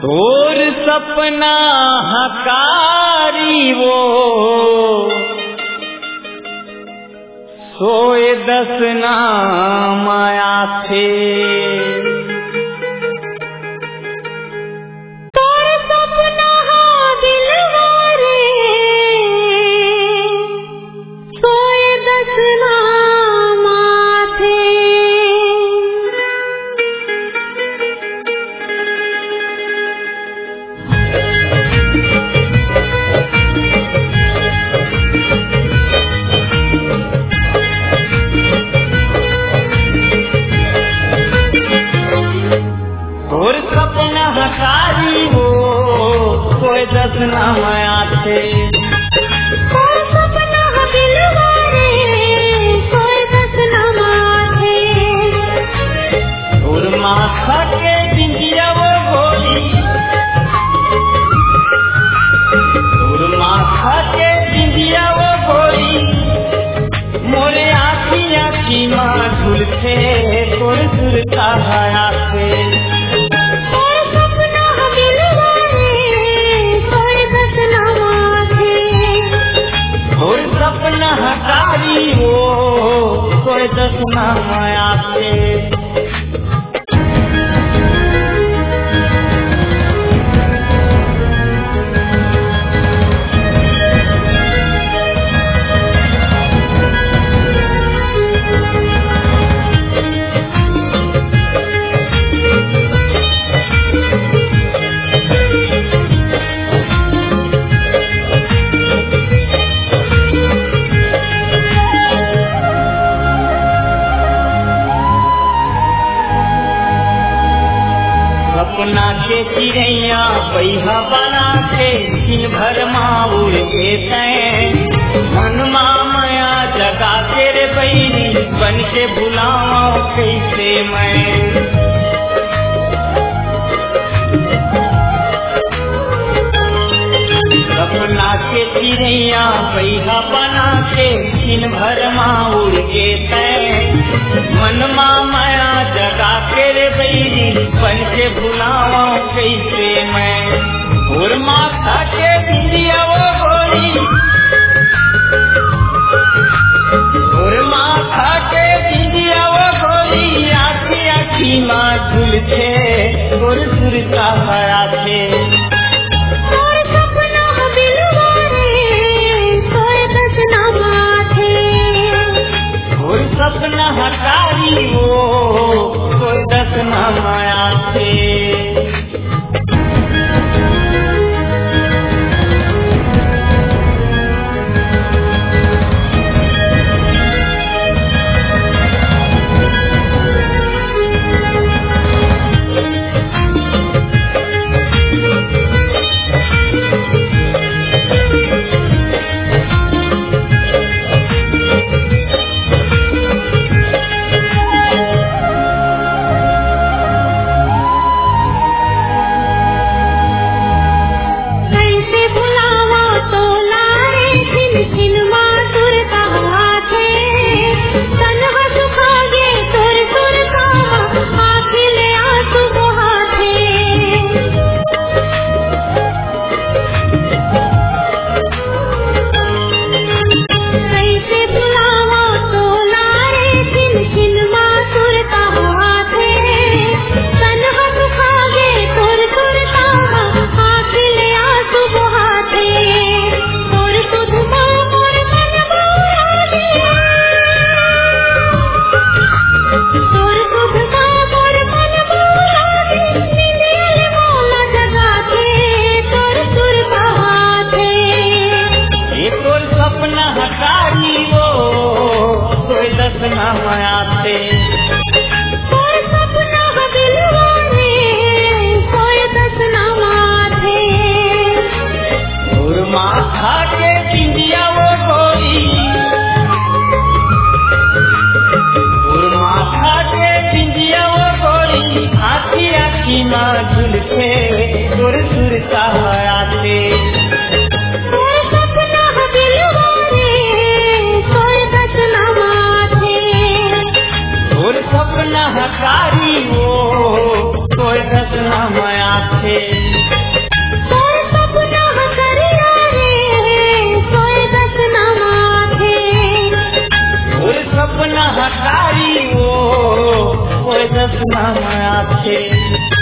तोर सपना हकारी वो सोए दसना माया थे। दसना माया थे सपना दिलवारे कोई दसना माया थे। और माथा के बिंदिया वो गोरी, और माथा के बिंदिया वो गोरी मोरे आखी आखी माँ झुलते तोर झुलता हाया थे। सपना हकारी वो कोई दसना माया थे। सपना के चिड़ैया बैहा बना के दिन भर माउर के तैं मनमा माया जगा के रे बैरी बन के बुलाओ कैसे मैं। सपना के चिड़ैया बैहा बना के दिन भर माउर के तैं मनमा माया जगा के रे बैरी बन के बुलावा कैसे मैं। और माथा के बिंदिया वो गोरी, और माथा के बिंदिया वो गोरी आखी आखी माँ झुलते और सुरता हरा थे। सपना हकारी वो कोई दसना माया थे। नाम आथे।